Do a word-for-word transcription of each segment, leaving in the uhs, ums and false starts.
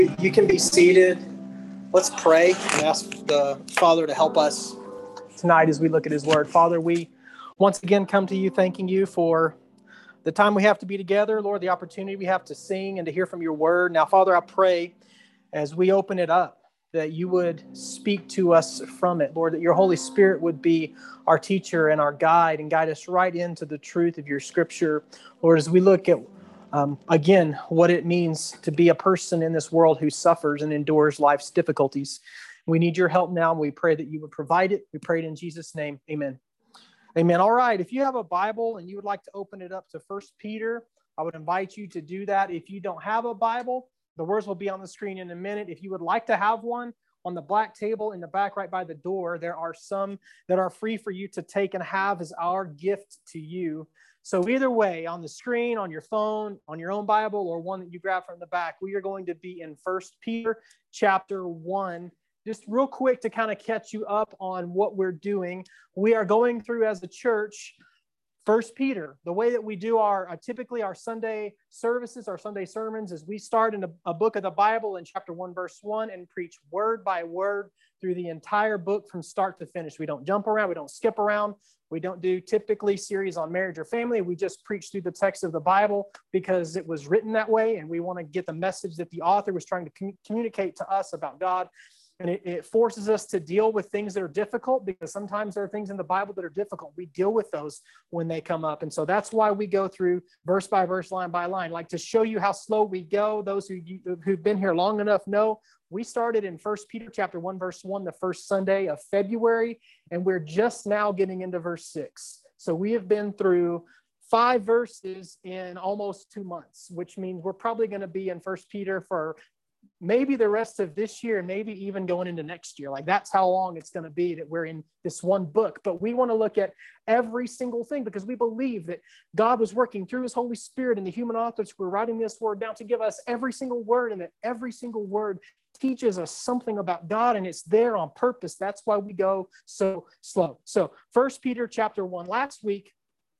You can be seated. Let's pray and ask the Father to help us tonight as we look at His Word. Father, we once again come to you thanking you for the time we have to be together, Lord, the opportunity we have to sing and to hear from your Word. Now, Father, I pray as we open it up that you would speak to us from it, Lord, that your Holy Spirit would be our teacher and our guide and guide us right into the truth of your Scripture. Lord, as we look at Um, again, what it means to be a person in this world who suffers and endures life's difficulties. We need your help now. We pray that you would provide it. We pray it in Jesus' name. Amen. Amen. All right. If you have a Bible and you would like to open it up to First Peter, I would invite you to do that. If you don't have a Bible, the words will be on the screen in a minute. If you would like to have one, on the black table in the back right by the door, there are some that are free for you to take and have as our gift to you. So either way, on the screen, on your phone, on your own Bible, or one that you grab from the back, we are going to be in First Peter chapter one. Just real quick to kind of catch you up on what we're doing. We are going through as a church First Peter. The way that we do our uh, typically our Sunday services, our Sunday sermons, is we start in a, a book of the Bible in chapter one, verse one, and preach word by word through the entire book from start to finish. We don't jump around. We don't skip around. We don't do typically series on marriage or family. We just preach through the text of the Bible because it was written that way, and we want to get the message that the author was trying to com- communicate to us about God. And it, it forces us to deal with things that are difficult, because sometimes there are things in the Bible that are difficult. We deal with those when they come up. And so that's why we go through verse by verse, line by line, like to show you how slow we go. Those who, who've been here long enough know we started in First Peter chapter one, verse one, the first Sunday of February, and we're just now getting into verse six. So we have been through five verses in almost two months, which means we're probably going to be in First Peter for maybe the rest of this year, maybe even going into next year. Like that's how long it's going to be that we're in this one book. But we want to look at every single thing because we believe that God was working through his Holy Spirit and the human authors who were writing this word down to give us every single word, and that every single word teaches us something about God, and it's there on purpose. That's why we go so slow. So First Peter chapter one. Last week,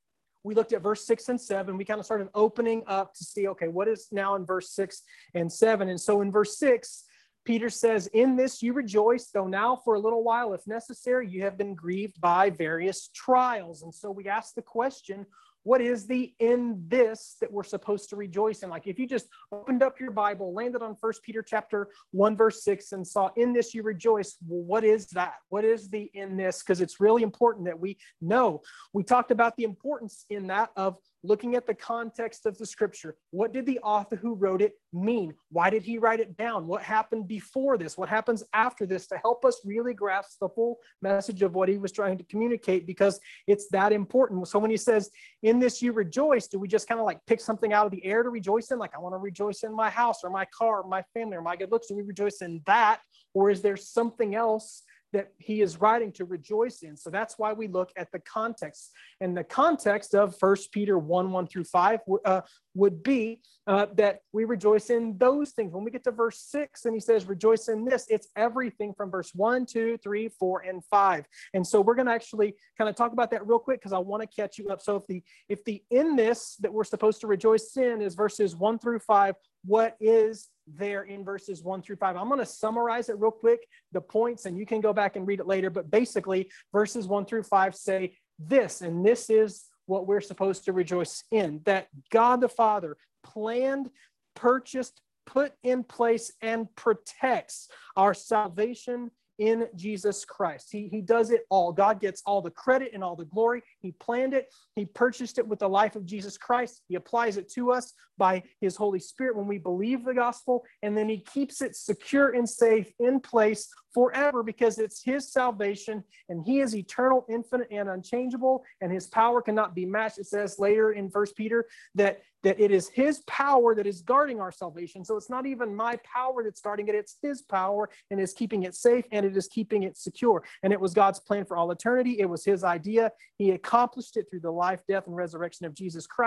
we looked at verse six and seven. We kind of started opening up to see, okay, what is now in verse six and seven? And so in verse six, Peter says, in this you rejoice, though now for a little while, if necessary, you have been grieved by various trials. And so we ask the question, what is the in this that we're supposed to rejoice in? Like if you just opened up your Bible, landed on First Peter chapter one, verse six, and saw in this you rejoice, well, what is that? What is the in this? Because it's really important that we know. We talked about the importance in that of looking at the context of the scripture. What did the author who wrote it mean? Why did he write it down? What happened before this? What happens after this, to help us really grasp the full message of what he was trying to communicate, because it's that important. So when he says, in this you rejoice, do we just kind of like pick something out of the air to rejoice in? Like I want to rejoice in my house or my car or my family or my good looks. Do we rejoice in that? Or is there something else that he is writing to rejoice in? So that's why we look at the context. And the context of First Peter one, one through five uh, would be uh, that we rejoice in those things. When we get to verse six and he says, rejoice in this, it's everything from verse one, two, three, four, and five. And so we're going to actually kind of talk about that real quick because I want to catch you up. So if the, if the in this that we're supposed to rejoice in is verses one through five, what is there in verses one through five? I'm going to summarize it real quick, the points, and you can go back and read it later. But basically, verses one through five say this, and this is what we're supposed to rejoice in, that God the Father planned, purchased, put in place, and protects our salvation in Jesus Christ. He, he does it all. God gets all the credit and all the glory. He planned it. He purchased it with the life of Jesus Christ. He applies it to us by his Holy Spirit when we believe the gospel, and then he keeps it secure and safe in place forever because it's his salvation, and he is eternal, infinite, and unchangeable, and his power cannot be matched. It says later in First Peter that, that it is his power that is guarding our salvation. So it's not even my power that's guarding it. It's his power, and is keeping it safe, and it is keeping it secure. And it was God's plan for all eternity. It was his idea. He accomplished it through the life, death, and resurrection of Jesus Christ.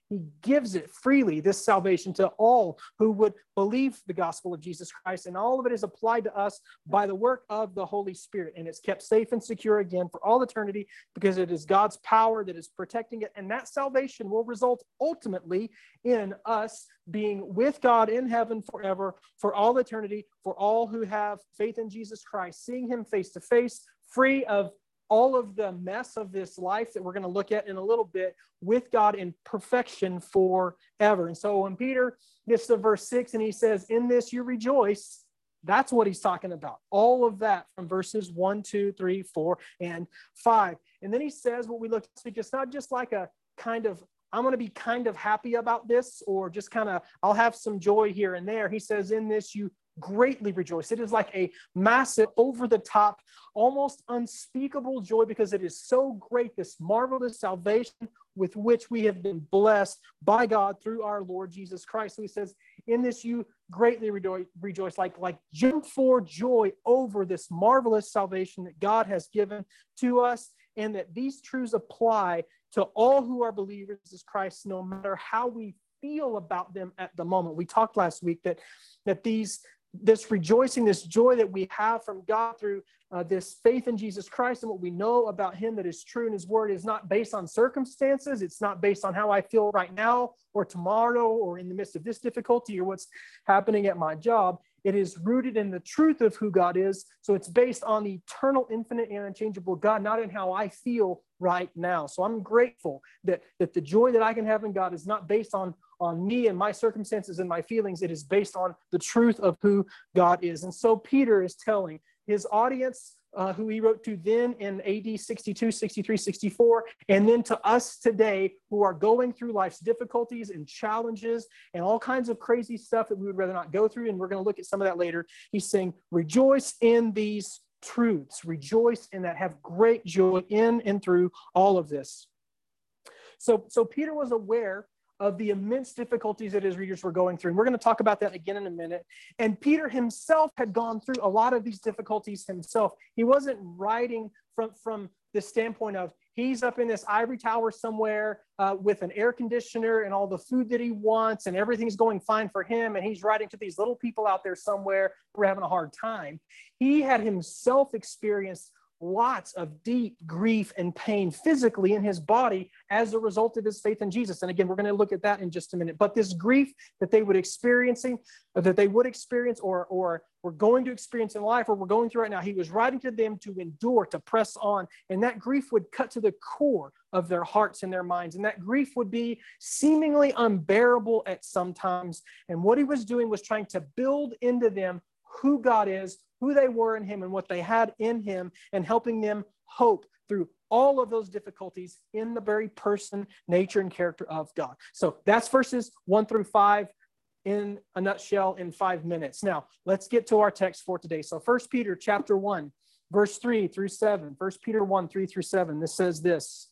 He gives it freely, this salvation, to all who would believe the gospel of Jesus Christ. And all of it is applied to us by the work of the Holy Spirit. And it's kept safe and secure again for all eternity because it is God's power that is protecting it. And that salvation will result ultimately in us being with God in heaven forever, for all eternity, for all who have faith in Jesus Christ, seeing him face to face, free of all of the mess of this life that we're going to look at in a little bit, with God in perfection forever. And so when Peter gets to verse six and he says, in this you rejoice, that's what he's talking about. All of that from verses one, two, three, four, and five. And then he says what we looked at this week, it's not just like a kind of, I'm going to be kind of happy about this, or just kind of, I'll have some joy here and there. He says, in this you greatly rejoice. It is like a massive, over the top, almost unspeakable joy, because it is so great, this marvelous salvation with which we have been blessed by God through our Lord Jesus Christ. So he says, in this you greatly rejoice, rejoice like, like jump for joy over this marvelous salvation that God has given to us, and that these truths apply to all who are believers in Jesus Christ, no matter how we feel about them at the moment. We talked last week that, that these this rejoicing, this joy that we have from God through uh, this faith in Jesus Christ and what we know about him that is true in his word is not based on circumstances. It's not based on how I feel right now or tomorrow or in the midst of this difficulty or what's happening at my job. It is rooted in the truth of who God is. So it's based on the eternal, infinite, and unchangeable God, not in how I feel right now. So I'm grateful that, that the joy that I can have in God is not based on, on me and my circumstances and my feelings. It is based on the truth of who God is. And so Peter is telling his audience, uh, who he wrote to then in A D sixty-two, sixty-three, sixty-four, and then to us today who are going through life's difficulties and challenges and all kinds of crazy stuff that we would rather not go through. And we're going to look at some of that later. He's saying, rejoice in these truths. Rejoice in that. Have great joy in and through all of this. So, so Peter was aware of the immense difficulties that his readers were going through. And we're going to talk about that again in a minute. And Peter himself had gone through a lot of these difficulties himself. He wasn't writing from, from the standpoint of he's up in this ivory tower somewhere uh, with an air conditioner and all the food that he wants and everything's going fine for him. And he's writing to these little people out there somewhere who are having a hard time. He had himself experienced lots of deep grief and pain physically in his body as a result of his faith in Jesus. And again, we're going to look at that in just a minute. But this grief that they would experiencing, that they would experience or, or were going to experience in life, or we're going through right now, he was writing to them to endure, to press on. And that grief would cut to the core of their hearts and their minds. And that grief would be seemingly unbearable at some times. And what he was doing was trying to build into them who God is, who they were in him and what they had in him, and helping them hope through all of those difficulties in the very person, nature, and character of God. So that's verses one through five in a nutshell in five minutes. Now, let's get to our text for today. So First Peter chapter one, verse three through seven. First Peter one, three through seven. This says this.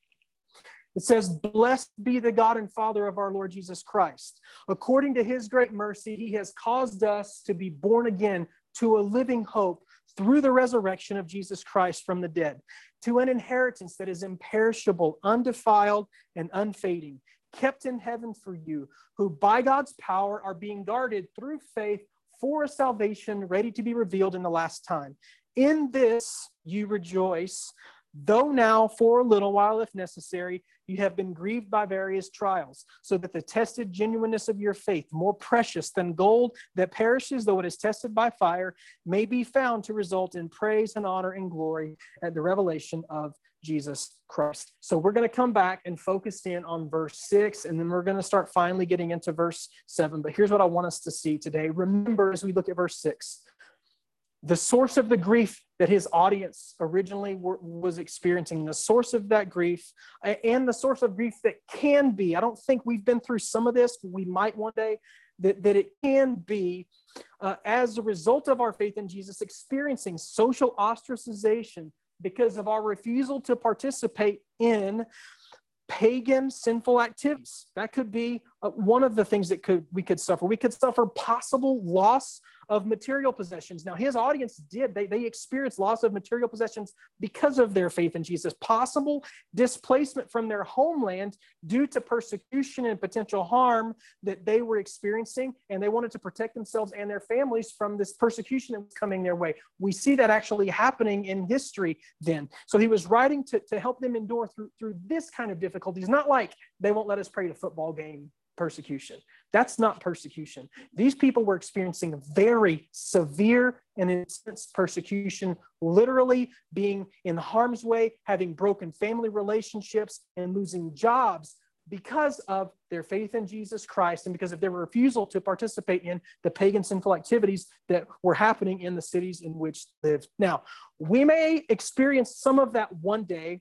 It says, blessed be the God and Father of our Lord Jesus Christ. According to his great mercy, he has caused us to be born again to a living hope through the resurrection of Jesus Christ from the dead, to an inheritance that is imperishable, undefiled, and unfading, kept in heaven for you, who by God's power are being guarded through faith for a salvation ready to be revealed in the last time. In this you rejoice, though now for a little while, if necessary, you have been grieved by various trials, so that the tested genuineness of your faith, more precious than gold that perishes though it is tested by fire, may be found to result in praise and honor and glory at the revelation of Jesus Christ. So we're going to come back and focus in on verse six, and then we're going to start finally getting into verse seven. But here's what I want us to see today. Remember, as we look at verse six, the source of the grief that his audience originally were, was experiencing, the source of that grief, and the source of grief that can be, I don't think we've been through some of this, but we might one day, that, that it can be, uh, as a result of our faith in Jesus, experiencing social ostracization because of our refusal to participate in pagan sinful activities. That could be uh, one of the things that could we could suffer, we could suffer possible loss of material possessions. Now, his audience did. They, they experienced loss of material possessions because of their faith in Jesus. Possible displacement from their homeland due to persecution and potential harm that they were experiencing, and they wanted to protect themselves and their families from this persecution that was coming their way. We see that actually happening in history then. So he was writing to, to help them endure through, through this kind of difficulties. Not like they won't let us pray at a football game persecution. That's not persecution. These people were experiencing very severe and intense persecution, literally being in harm's way, having broken family relationships, and losing jobs because of their faith in Jesus Christ and because of their refusal to participate in the pagan sinful activities that were happening in the cities in which they lived. Now, we may experience some of that one day,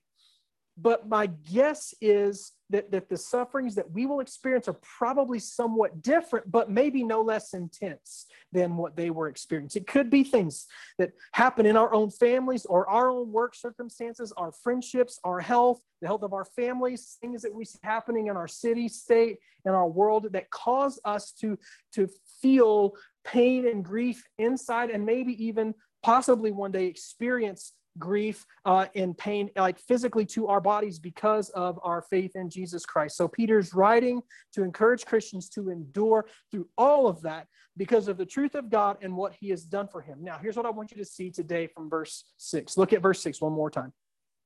but my guess is that, that the sufferings that we will experience are probably somewhat different, but maybe no less intense than what they were experiencing. It could be things that happen in our own families or our own work circumstances, our friendships, our health, the health of our families, things that we see happening in our city, state, and our world that cause us to, to feel pain and grief inside, and maybe even possibly one day experience grief uh, and pain, like physically to our bodies because of our faith in Jesus Christ. So Peter's writing to encourage Christians to endure through all of that because of the truth of God and what he has done for him. Now, here's what I want you to see today from verse six. Look at verse six one more time.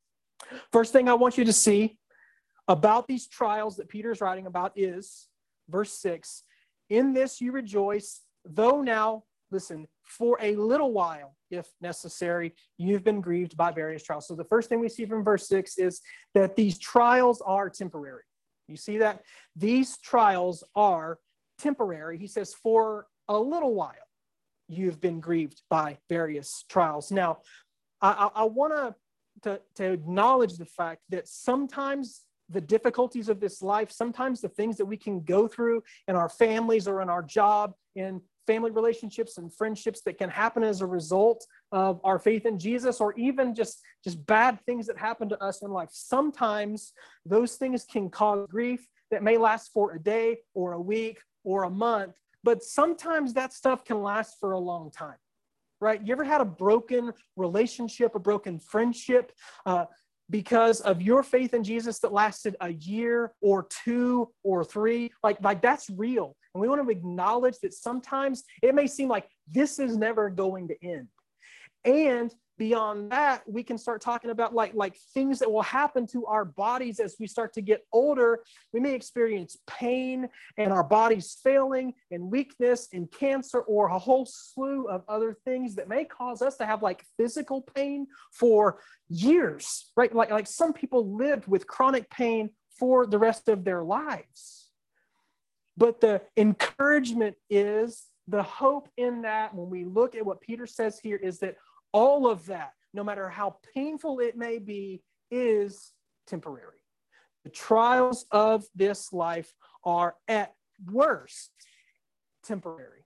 First thing I want you to see about these trials that Peter's writing about is verse six. In this you rejoice, though now, listen, for a little while, if necessary, you've been grieved by various trials. So the first thing we see from verse six is that these trials are temporary. You see that? These trials are temporary. He says, for a little while, you've been grieved by various trials. Now, I, I, I want to to acknowledge the fact that sometimes the difficulties of this life, sometimes the things that we can go through in our families or in our job, in family relationships and friendships that can happen as a result of our faith in Jesus, or even just, just bad things that happen to us in life. Sometimes those things can cause grief that may last for a day or a week or a month, but sometimes that stuff can last for a long time, right? You ever had a broken relationship, a broken friendship, uh, because of your faith in Jesus that lasted a year or two or three? Like, like that's real. And we want to acknowledge that sometimes it may seem like this is never going to end. And beyond that, we can start talking about like, like things that will happen to our bodies as we start to get older. We may experience pain and our bodies failing and weakness and cancer or a whole slew of other things that may cause us to have like physical pain for years, right? Like, like some people lived with chronic pain for the rest of their lives. But the encouragement is, the hope in that, when we look at what Peter says here, is that all of that, no matter how painful it may be, is temporary. The trials of this life are at worst temporary.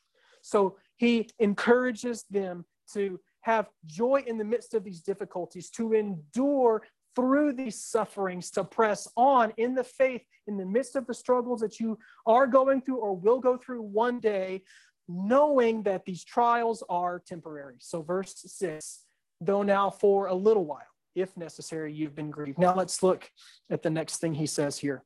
So he encourages them to have joy in the midst of these difficulties, to endure through these sufferings, to press on in the faith in the midst of the struggles that you are going through or will go through one day, knowing that these trials are temporary. So verse six, though now for a little while, if necessary, you've been grieved. Now let's look at the next thing he says here.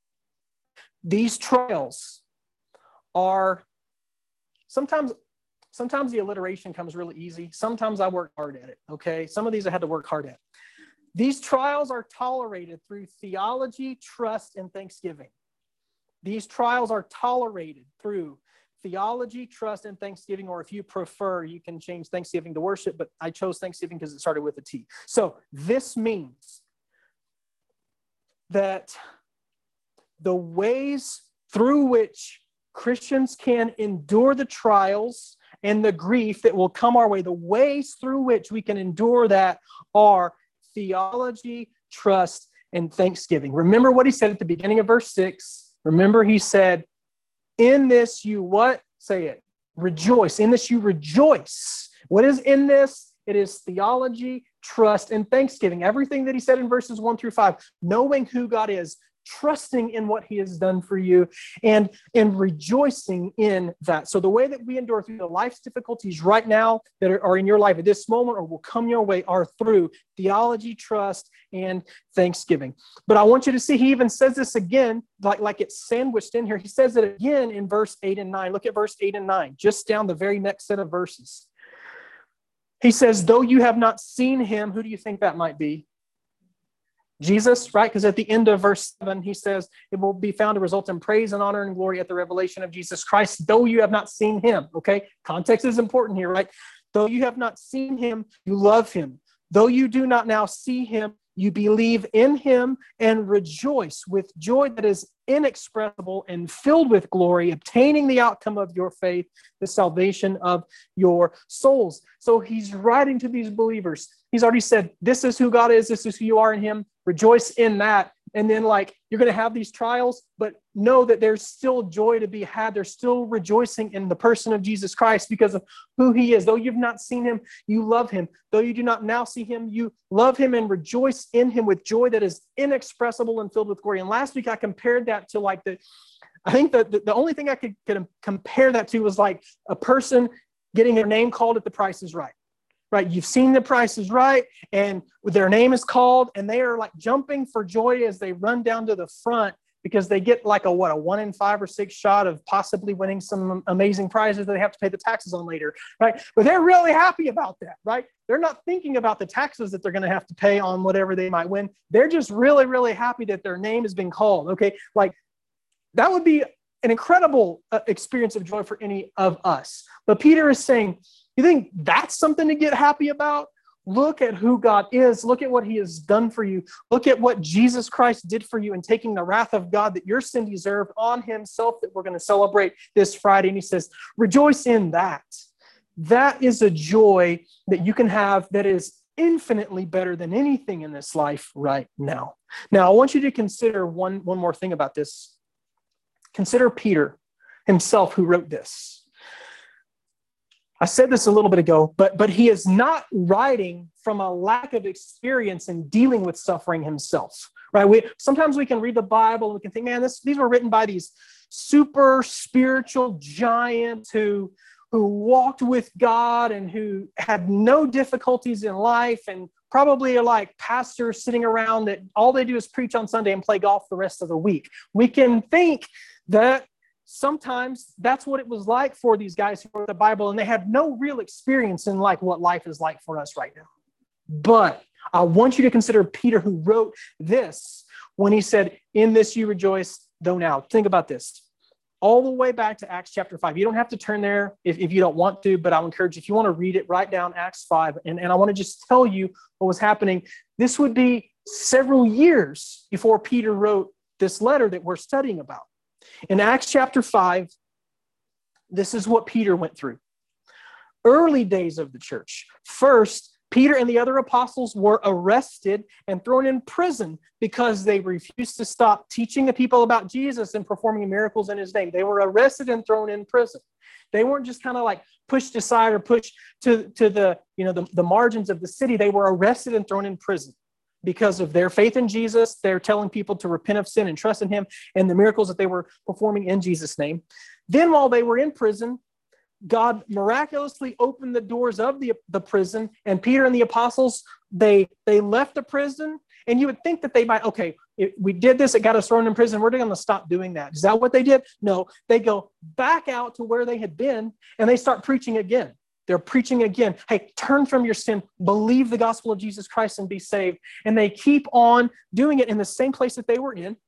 These trials are sometimes, sometimes the alliteration comes really easy. Sometimes I work hard at it, okay? Some of these I had to work hard at. These trials are tolerated through theology, trust, and thanksgiving. These trials are tolerated through theology, trust, and thanksgiving, or if you prefer, you can change thanksgiving to worship, but I chose thanksgiving because it started with a T. So this means that the ways through which Christians can endure the trials and the grief that will come our way, the ways through which we can endure that are theology, trust, and thanksgiving. Remember what he said at the beginning of verse six. Remember he said, in this you what? Say it. Rejoice. In this you rejoice. What is in this? It is theology, trust, and thanksgiving. Everything that he said in verses one through five, knowing who God is, trusting in what he has done for you, and, and rejoicing in that. So the way that we endure through the life's difficulties right now that are, are in your life at this moment or will come your way are through theology, trust, and thanksgiving. But I want you to see he even says this again, like, like it's sandwiched in here. He says it again in verse eight and nine. Look at verse eight and nine, just down the very next set of verses. He says, though you have not seen him, who do you think that might be? Jesus, right? Because at the end of verse seven, he says, it will be found to result in praise and honor and glory at the revelation of Jesus Christ, though you have not seen him. Okay, context is important here, right? Though you have not seen him, you love him. Though you do not now see him, you believe in him and rejoice with joy that is inexpressible and filled with glory, obtaining the outcome of your faith, the salvation of your souls. So he's writing to these believers. He's already said, this is who God is. This is who you are in him. Rejoice in that. And then like, you're going to have these trials, but know that there's still joy to be had. There's still rejoicing in the person of Jesus Christ because of who he is. Though you've not seen him, you love him. Though you do not now see him, you love him and rejoice in him with joy that is inexpressible and filled with glory. And last week I compared that to like the, I think that the, the only thing I could, could compare that to was like a person getting their name called at The Price is Right. Right, you've seen The Price is Right, and their name is called, and they are like jumping for joy as they run down to the front because they get like a what a one in five or six shot of possibly winning some amazing prizes that they have to pay the taxes on later, right? But they're really happy about that, right? They're not thinking about the taxes that they're going to have to pay on whatever they might win. They're just really, really happy that their name has been called. Okay, like that would be an incredible uh, experience of joy for any of us. But Peter is saying, you think that's something to get happy about? Look at who God is. Look at what he has done for you. Look at what Jesus Christ did for you in taking the wrath of God that your sin deserved on himself that we're going to celebrate this Friday. And he says, rejoice in that. That is a joy that you can have that is infinitely better than anything in this life right now. Now, I want you to consider one, one more thing about this. Consider Peter himself who wrote this. I said this a little bit ago, but, but he is not writing from a lack of experience in dealing with suffering himself, right? We, sometimes we can read the Bible and we can think, man, this, these were written by these super spiritual giants who, who walked with God and who had no difficulties in life and probably are like pastors sitting around that all they do is preach on Sunday and play golf the rest of the week. We can think that sometimes that's what it was like for these guys who wrote the Bible, and they had no real experience in like what life is like for us right now. But I want you to consider Peter who wrote this when he said, in this you rejoice, though now. Think about this. All the way back to Acts chapter five. You don't have to turn there if, if you don't want to, but I'll encourage you, if you want to read it, write down Acts five. And, and I want to just tell you what was happening. This would be several years before Peter wrote this letter that we're studying about. In Acts chapter five, this is what Peter went through. Early days of the church. First, Peter and the other apostles were arrested and thrown in prison because they refused to stop teaching the people about Jesus and performing miracles in his name. They were arrested and thrown in prison. They weren't just kind of like pushed aside or pushed to, to the, you know, the, the margins of the city. They were arrested and thrown in prison because of their faith in Jesus. They're telling people to repent of sin and trust in him and the miracles that they were performing in Jesus' name. Then while they were in prison, God miraculously opened the doors of the, the prison, and Peter and the apostles, they, they left the prison, and you would think that they might, okay, it, we did this, it got us thrown in prison, we're going to stop doing that. Is that what they did? No, they go back out to where they had been, and they start preaching again. They're preaching again. Hey, turn from your sin, believe the gospel of Jesus Christ and be saved. And they keep on doing it in the same place that they were in.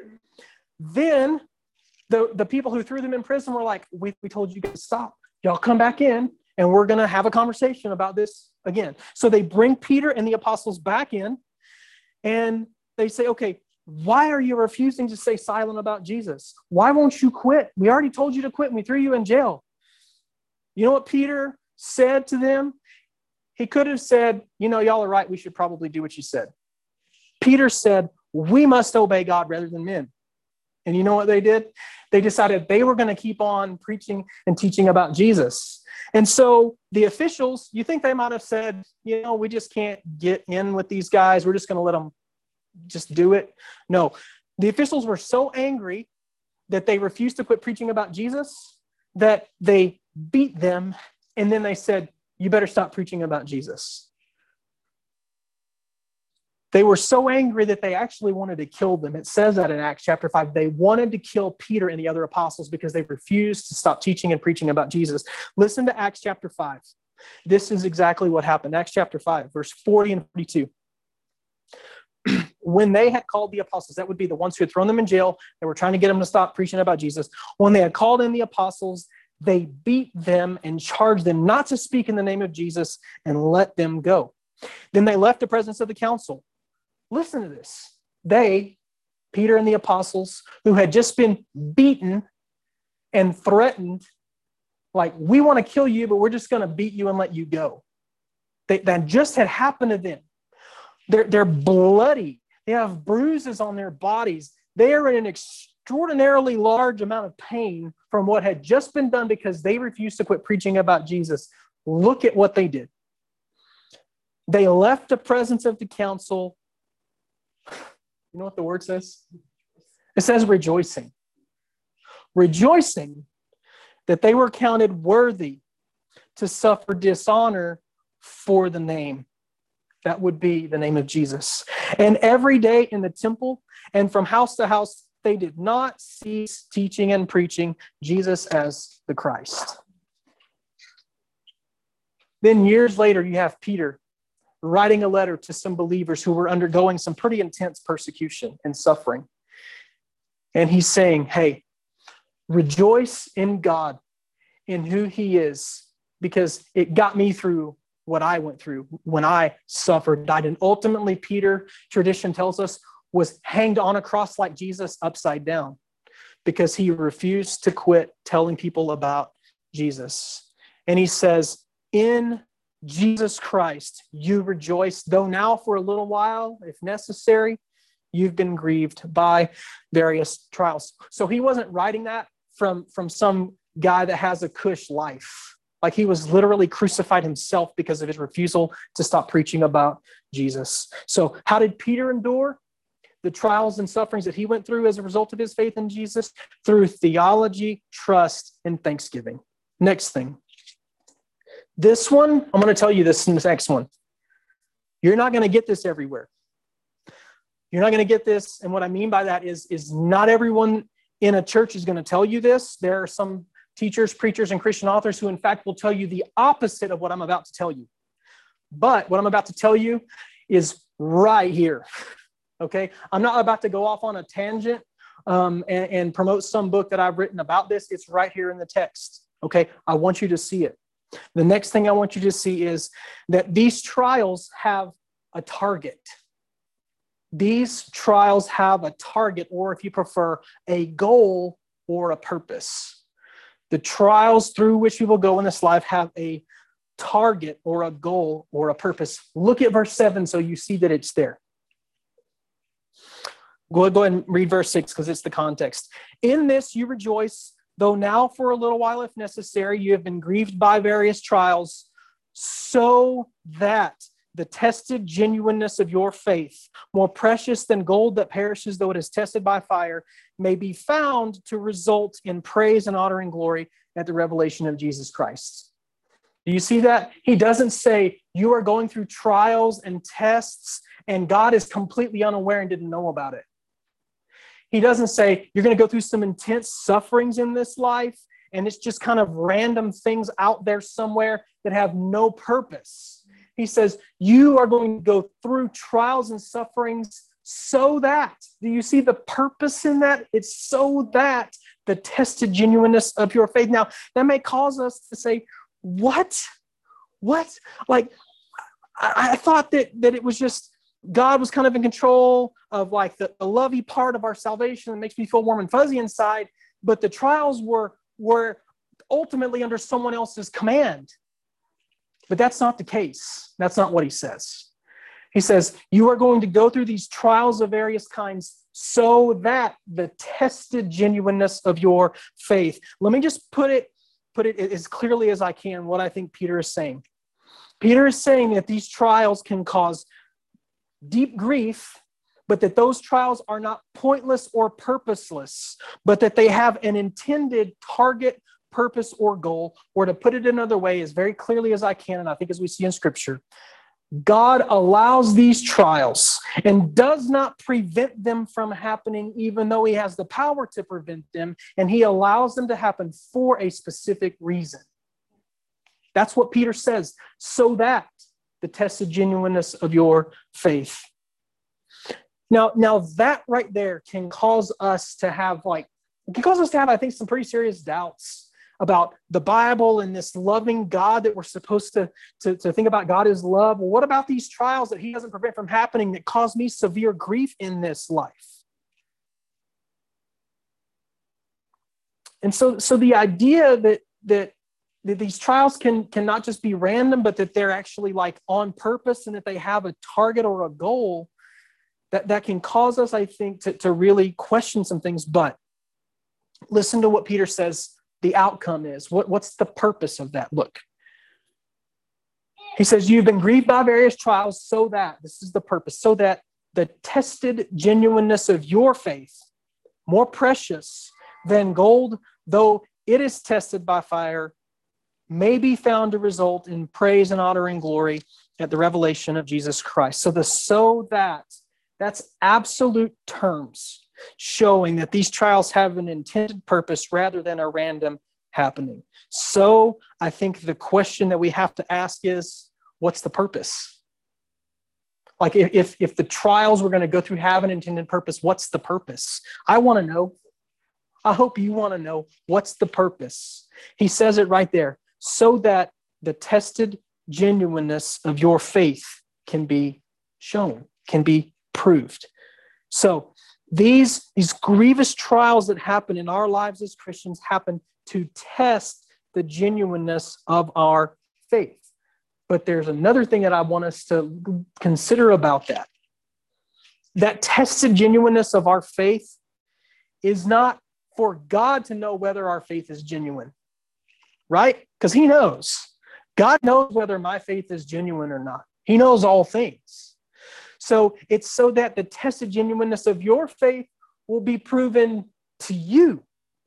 Then the, the people who threw them in prison were like, we, we told you guys to stop. Y'all come back in and we're going to have a conversation about this again. So they bring Peter and the apostles back in and they say, okay, why are you refusing to stay silent about Jesus? Why won't you quit? We already told you to quit and we threw you in jail. You know what Peter said to them? He could have said, you know, y'all are right. We should probably do what you said. Peter said, we must obey God rather than men. And you know what they did? They decided they were going to keep on preaching and teaching about Jesus. And so the officials, you think they might have said, you know, we just can't get in with these guys. We're just going to let them just do it. No, The officials were so angry that they refused to quit preaching about Jesus that they beat them, and then they said, you better stop preaching about Jesus. They were so angry that they actually wanted to kill them. It says that in Acts chapter five. They wanted to kill Peter and the other apostles because they refused to stop teaching and preaching about Jesus. Listen to Acts chapter five. This is exactly what happened. Acts chapter five, verse forty and forty-two. When they had called the apostles, that would be the ones who had thrown them in jail, they were trying to get them to stop preaching about Jesus. When they had called in the apostles, they beat them and charged them not to speak in the name of Jesus and let them go. Then they left the presence of the council. Listen to this. They, Peter and the apostles, who had just been beaten and threatened, like, we want to kill you, but we're just going to beat you and let you go. They, that just had happened to them. They're, they're bloody. They have bruises on their bodies. They are in an extraordinarily large amount of pain from what had just been done because they refused to quit preaching about Jesus. Look at what they did. They left the presence of the council. You know what the word says? It says rejoicing. Rejoicing that they were counted worthy to suffer dishonor for the name. That would be the name of Jesus. And every day in the temple and from house to house, they did not cease teaching and preaching Jesus as the Christ. Then years later, you have Peter writing a letter to some believers who were undergoing some pretty intense persecution and suffering. And he's saying, hey, rejoice in God, in who he is, because it got me through what I went through when I suffered, died. And ultimately, Peter, tradition tells us, was hanged on a cross like Jesus upside down because he refused to quit telling people about Jesus. And he says, in Jesus Christ, you rejoice, though now for a little while, if necessary, you've been grieved by various trials. So he wasn't writing that from, from some guy that has a cush life. Like he was literally crucified himself because of his refusal to stop preaching about Jesus. So how did Peter endure the trials and sufferings that he went through as a result of his faith in Jesus? Through theology, trust, and thanksgiving. Next thing. This one, I'm going to tell you this in this next one. You're not going to get this everywhere. You're not going to get this. And what I mean by that is, is not everyone in a church is going to tell you this. There are some teachers, preachers, and Christian authors who, in fact, will tell you the opposite of what I'm about to tell you. But what I'm about to tell you is right here. Okay? I'm not about to go off on a tangent um, and, and promote some book that I've written about this. It's right here in the text. Okay? I want you to see it. The next thing I want you to see is that these trials have a target. These trials have a target, or if you prefer, a goal or a purpose. The trials through which we will go in this life have a target or a goal or a purpose. Look at verse seven so you see that it's there. Go ahead and read verse six because it's the context. In this you rejoice, though now for a little while, if necessary, you have been grieved by various trials, so that the tested genuineness of your faith, more precious than gold that perishes though it is tested by fire, may be found to result in praise and honor and glory at the revelation of Jesus Christ. Do you see that? He doesn't say you are going through trials and tests and God is completely unaware and didn't know about it. He doesn't say you're going to go through some intense sufferings in this life and it's just kind of random things out there somewhere that have no purpose. He says you are going to go through trials and sufferings so that, do you see the purpose in that? It's so that the tested genuineness of your faith. Now, that may cause us to say, what? What? Like, I, I thought that, that it was just God was kind of in control of like the, the lovey part of our salvation that makes me feel warm and fuzzy inside, but the trials were, were ultimately under someone else's command. But that's not the case. That's not what he says. He says, you are going to go through these trials of various kinds so that the tested genuineness of your faith. Let me just put it, put it as clearly as I can what I think Peter is saying. Peter is saying that these trials can cause deep grief, but that those trials are not pointless or purposeless, but that they have an intended target, purpose, or goal. Or to put it another way, as very clearly as I can, and I think as we see in Scripture, God allows these trials and does not prevent them from happening, even though he has the power to prevent them, and he allows them to happen for a specific reason. That's what Peter says, so that the tested genuineness of your faith. Now, now that right there can cause us to have like, it can cause us to have, I think, some pretty serious doubts about the Bible and this loving God that we're supposed to, to, to think about God as love. Well, what about these trials that he doesn't prevent from happening that cause me severe grief in this life? And so, so the idea that, that, that these trials can, can not just be random, but that they're actually like on purpose and that they have a target or a goal, that, that can cause us, I think, to, to really question some things. But listen to what Peter says the outcome is. What, what's the purpose of that? Look, he says, you've been grieved by various trials so that, this is the purpose, so that the tested genuineness of your faith, more precious than gold, though it is tested by fire, may be found to result in praise and honor and glory at the revelation of Jesus Christ. So the so that, that's absolute terms showing that these trials have an intended purpose rather than a random happening. So I think the question that we have to ask is, what's the purpose? Like if, if, if the trials we're going to go through have an intended purpose, what's the purpose? I want to know. I hope you want to know what's the purpose. He says it right there, so that the tested genuineness of your faith can be shown, can be proved. So these, these grievous trials that happen in our lives as Christians happen to test the genuineness of our faith. But there's another thing that I want us to consider about that. That tested genuineness of our faith is not for God to know whether our faith is genuine, right? Because he knows. God knows whether my faith is genuine or not. He knows all things. So it's so that the tested genuineness of your faith will be proven to you.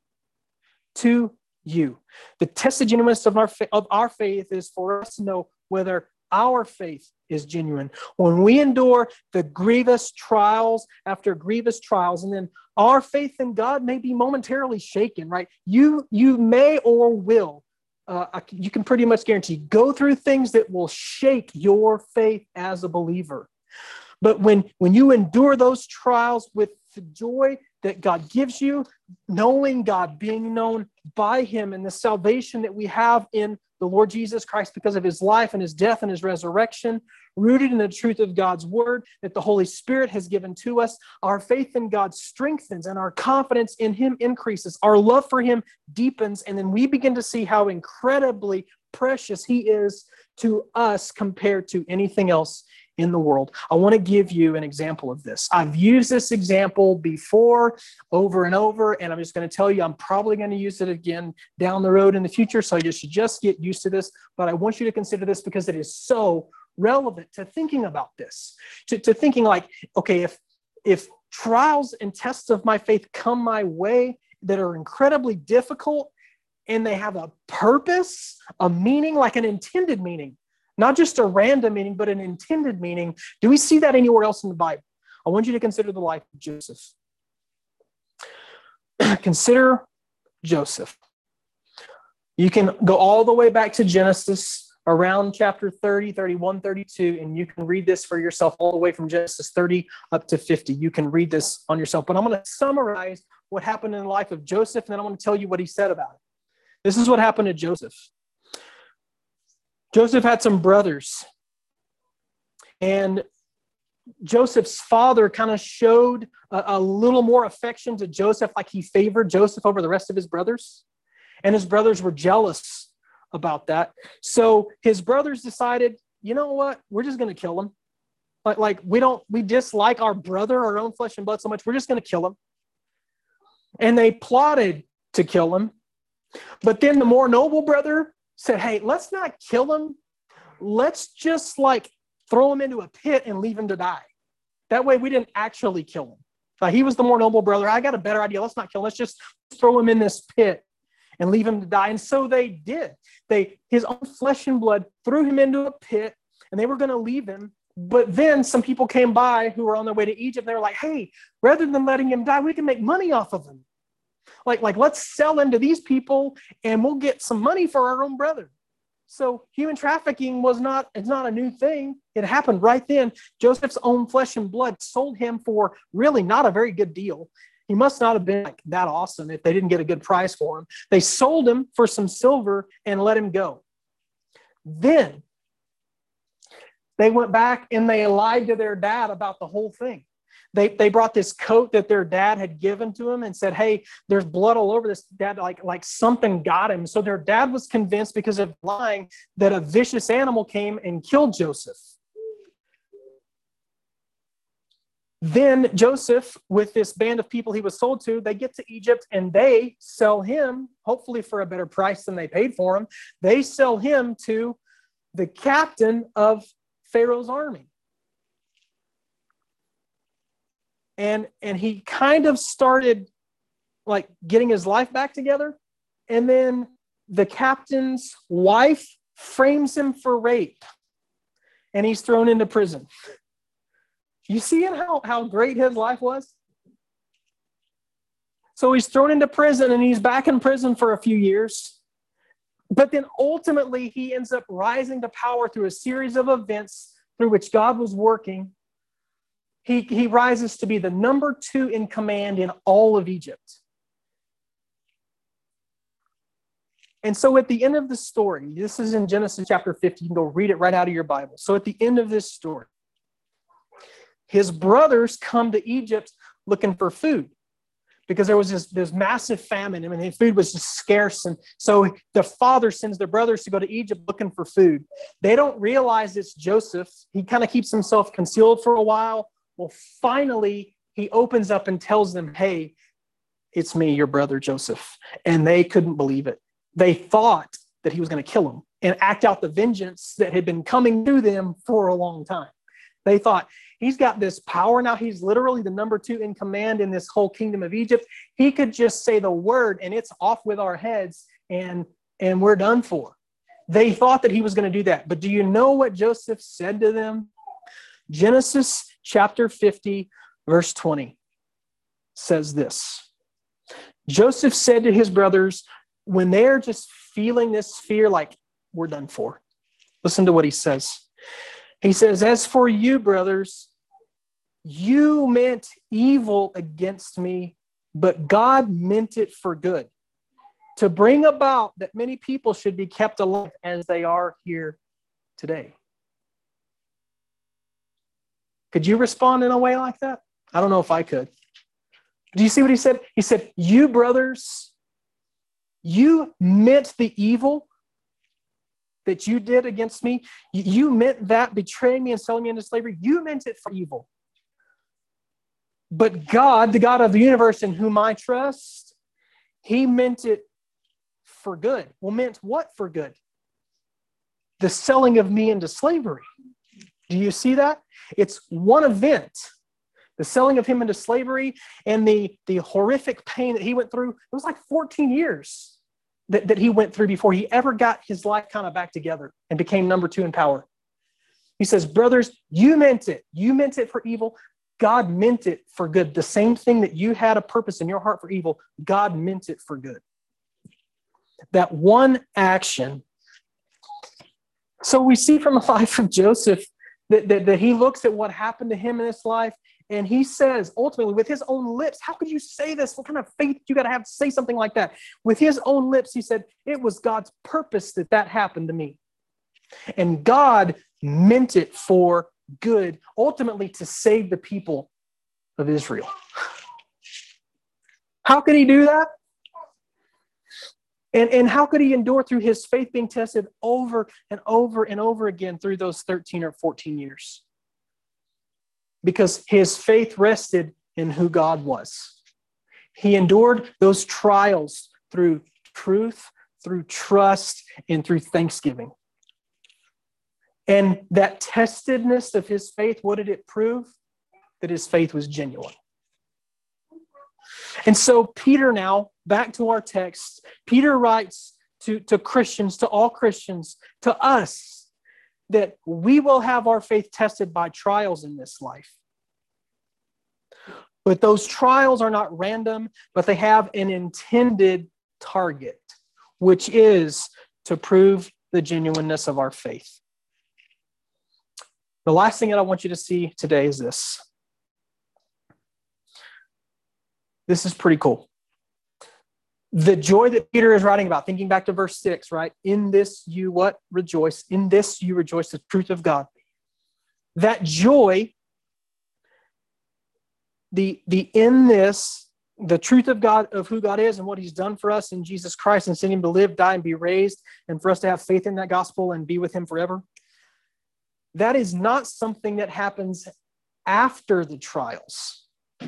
To you. The tested genuineness of our, fa- of our faith is for us to know whether our faith is genuine. When we endure the grievous trials after grievous trials, and then our faith in God may be momentarily shaken, right? You, you may or will, uh, you can pretty much guarantee, go through things that will shake your faith as a believer. But when, when you endure those trials with the joy that God gives you, knowing God, being known by him, and the salvation that we have in the Lord Jesus Christ because of his life and his death and his resurrection, rooted in the truth of God's word that the Holy Spirit has given to us, our faith in God strengthens and our confidence in him increases. Our love for him deepens, and then we begin to see how incredibly precious he is to us compared to anything else in the world. I want to give you an example of this. I've used this example before over and over, and I'm just going to tell you I'm probably going to use it again down the road in the future, so you should just get used to this. But I want you to consider this because it is so relevant to thinking about this, to, to thinking like, okay, if, if trials and tests of my faith come my way that are incredibly difficult and they have a purpose, a meaning, like an intended meaning, not just a random meaning, but an intended meaning. Do we see that anywhere else in the Bible? I want you to consider the life of Joseph. Consider Joseph. You can go all the way back to Genesis around chapter thirty, thirty-one, thirty-two, and you can read this for yourself all the way from Genesis thirty up to fifty. You can read this on yourself. But I'm going to summarize what happened in the life of Joseph, and then I want to tell you what he said about it. This is what happened to Joseph. Joseph had some brothers, and Joseph's father kind of showed a, a little more affection to Joseph, like he favored Joseph over the rest of his brothers, and his brothers were jealous about that. So his brothers decided, you know what, we're just going to kill him. Like, like we don't, we dislike our brother, our own flesh and blood so much, we're just going to kill him. And they plotted to kill him. But then the more noble brother said, hey, let's not kill him. Let's just like throw him into a pit and leave him to die. That way we didn't actually kill him. Uh, he was the more noble brother. I got a better idea. Let's not kill him. Let's just throw him in this pit and leave him to die. And so they did. They, his own flesh and blood threw him into a pit, and they were going to leave him. But then some people came by who were on their way to Egypt. They were like, hey, rather than letting him die, we can make money off of him. Like, like let's sell him to these people, and we'll get some money for our own brother. So human trafficking was not, it's not a new thing. It happened right then. Joseph's own flesh and blood sold him for really not a very good deal. He must not have been like that awesome if they didn't get a good price for him. They sold him for some silver and let him go. Then they went back and they lied to their dad about the whole thing. They, they brought this coat that their dad had given to him and said, hey, there's blood all over this. Dad, like, like something got him. So their dad was convinced because of lying that a vicious animal came and killed Joseph. Then Joseph, with this band of people he was sold to, they get to Egypt and they sell him, hopefully for a better price than they paid for him. They sell him to the captain of Pharaoh's army. And, and he kind of started like getting his life back together. And then the captain's wife frames him for rape. And he's thrown into prison. You see how, how great his life was? So he's thrown into prison and he's back in prison for a few years. But then ultimately he ends up rising to power through a series of events through which God was working. He, he rises to be the number two in command in all of Egypt. And so at the end of the story, this is in Genesis chapter fifty, you can go read it right out of your Bible. So at the end of this story, his brothers come to Egypt looking for food because there was this, this massive famine. I mean, food was just scarce. And so the father sends their brothers to go to Egypt looking for food. They don't realize it's Joseph. He kind of keeps himself concealed for a while. Well, finally, he opens up and tells them, hey, it's me, your brother Joseph. And they couldn't believe it. They thought that he was going to kill them and act out the vengeance that had been coming to them for a long time. They thought, he's got this power now. He's literally the number two in command in this whole kingdom of Egypt. He could just say the word and it's off with our heads and, and we're done for. They thought that he was going to do that. But do you know what Joseph said to them? Genesis chapter fifty, verse twenty says this. Joseph said to his brothers, when they're just feeling this fear, like we're done for. Listen to what he says. He says, as for you, brothers, you meant evil against me, but God meant it for good, to bring about that many people should be kept alive as they are here today. Could you respond in a way like that? I don't know if I could. Do you see what he said? He said, you brothers, you meant the evil that you did against me. You meant that, betraying me and selling me into slavery. You meant it for evil. But God, the God of the universe in whom I trust, he meant it for good. Well, meant what for good? The selling of me into slavery. Do you see that? It's one event. The selling of him into slavery and the, the horrific pain that he went through. It was like fourteen years that, that he went through before he ever got his life kind of back together and became number two in power. He says, brothers, you meant it. You meant it for evil. God meant it for good. The same thing that you had a purpose in your heart for evil, God meant it for good. That one action. So we see from the life of Joseph that, that, that he looks at what happened to him in his life, and he says, ultimately, with his own lips, how could you say this? What kind of faith you got to have to say something like that? With his own lips, he said, it was God's purpose that that happened to me. And God meant it for good, ultimately to save the people of Israel. How could he do that? And, and how could he endure through his faith being tested over and over and over again through those thirteen or fourteen years? Because his faith rested in who God was. He endured those trials through truth, through trust, and through thanksgiving. And that testedness of his faith, what did it prove? that his faith was genuine. And so Peter now, back to our text, Peter writes to, to Christians, to all Christians, to us, that we will have our faith tested by trials in this life. But those trials are not random, but they have an intended target, which is to prove the genuineness of our faith. The last thing that I want you to see today is this. This is pretty cool. The joy that Peter is writing about, thinking back to verse six, right? In this you what? Rejoice. In this you rejoice, the truth of God. That joy, the, the in this, the truth of God, of who God is and what he's done for us in Jesus Christ and sending him to live, die, and be raised, and for us to have faith in that gospel and be with him forever. That is not something that happens after the trials.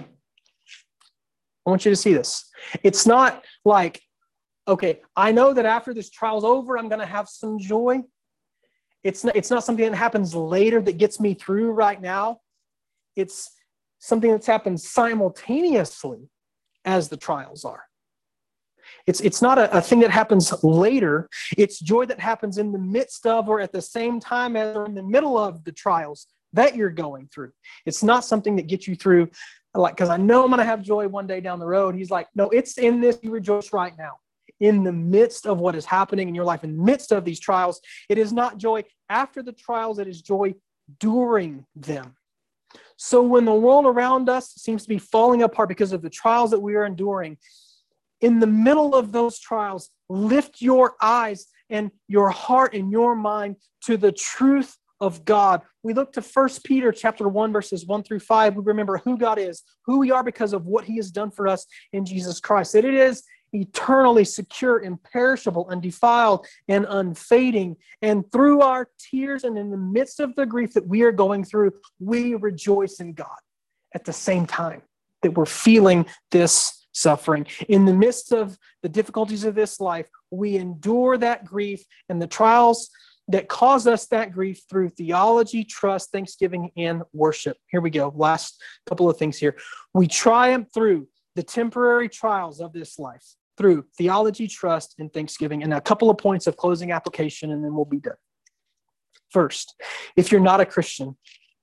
I want you to see this. It's not like, okay, I know that after this trial's over, I'm going to have some joy. It's not, it's not something that happens later that gets me through right now. It's something that's happened simultaneously as the trials are. It's, it's not a, a thing that happens later. It's joy that happens in the midst of or at the same time as or in the middle of the trials that you're going through. It's not something that gets you through, like, because I know I'm going to have joy one day down the road. He's like, no, it's in this you rejoice right now. In the midst of what is happening in your life, in the midst of these trials, it is not joy after the trials, it is joy during them. So when the world around us seems to be falling apart because of the trials that we are enduring, in the middle of those trials, lift your eyes and your heart and your mind to the truth of God. We look to First Peter chapter one, verses one through five. We remember who God is, who we are because of what he has done for us in Jesus Christ. That it is eternally secure, imperishable, undefiled, and unfading. And through our tears and in the midst of the grief that we are going through, we rejoice in God at the same time that we're feeling this suffering. In the midst of the difficulties of this life, we endure that grief and the trials that cause us that grief through theology, trust, thanksgiving, and worship. Here we go. Last couple of things here. We triumph through the temporary trials of this life through theology, trust, and thanksgiving. And a couple of points of closing application, and then we'll be done. First, if you're not a Christian,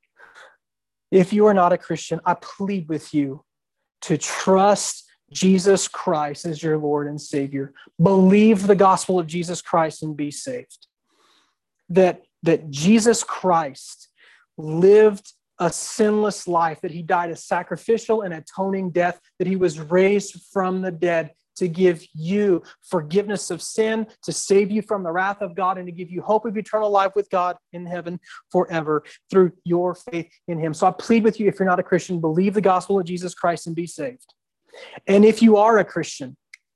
if you are not a Christian, I plead with you to trust Jesus Christ as your Lord and Savior. Believe the gospel of Jesus Christ and be saved. That, that Jesus Christ lived a sinless life, that he died a sacrificial and atoning death, that he was raised from the dead to give you forgiveness of sin, to save you from the wrath of God, and to give you hope of eternal life with God in heaven forever through your faith in him. So I plead with you, if you're not a Christian, believe the gospel of Jesus Christ and be saved. And if you are a Christian,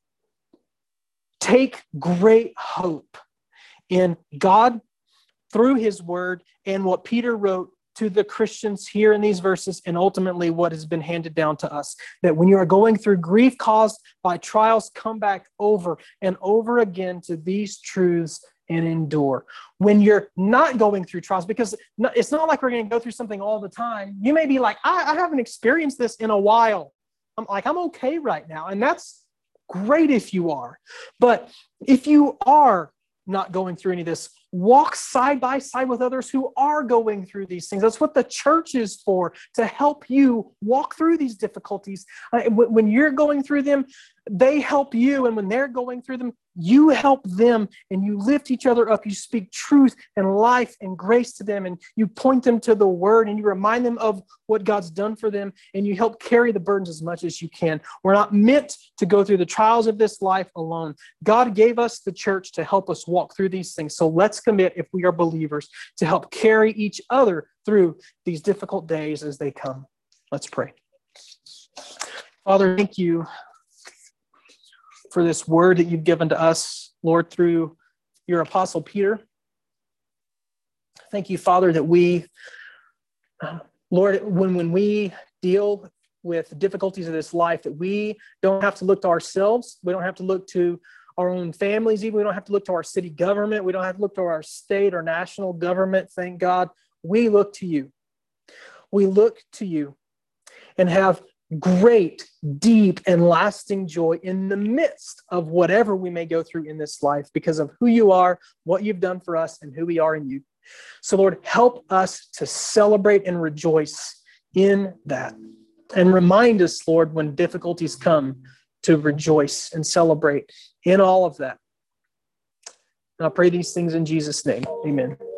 take great hope in God through his word and what Peter wrote to the Christians here in these verses, and ultimately what has been handed down to us. That when you are going through grief caused by trials, come back over and over again to these truths and endure. When you're not going through trials, because it's not like we're going to go through something all the time. You may be like, I, I haven't experienced this in a while. I'm like, I'm okay right now. And that's great if you are. But if you are not going through any of this, walk side by side with others who are going through these things. That's what the church is for, to help you walk through these difficulties. Uh, when you're going through them, they help you. And when they're going through them, you help them, and you lift each other up. You speak truth and life and grace to them, and you point them to the word, and you remind them of what God's done for them, and you help carry the burdens as much as you can. We're not meant to go through the trials of this life alone. God gave us the church to help us walk through these things. So let's commit, if we are believers, to help carry each other through these difficult days as they come. Let's pray. Father, thank you for this word that you've given to us, Lord, through your apostle Peter. Thank you, Father, that we, Lord, when, when we deal with the difficulties of this life, that we don't have to look to ourselves. We don't have to look to our own families, even. We don't have to look to our city government. We don't have to look to our state or national government. Thank God. We look to you. We look to you and have great, deep, and lasting joy in the midst of whatever we may go through in this life because of who you are, what you've done for us, and who we are in you. So, Lord, help us to celebrate and rejoice in that. And remind us, Lord, when difficulties come, to rejoice and celebrate in all of that. And I pray these things in Jesus' name. Amen.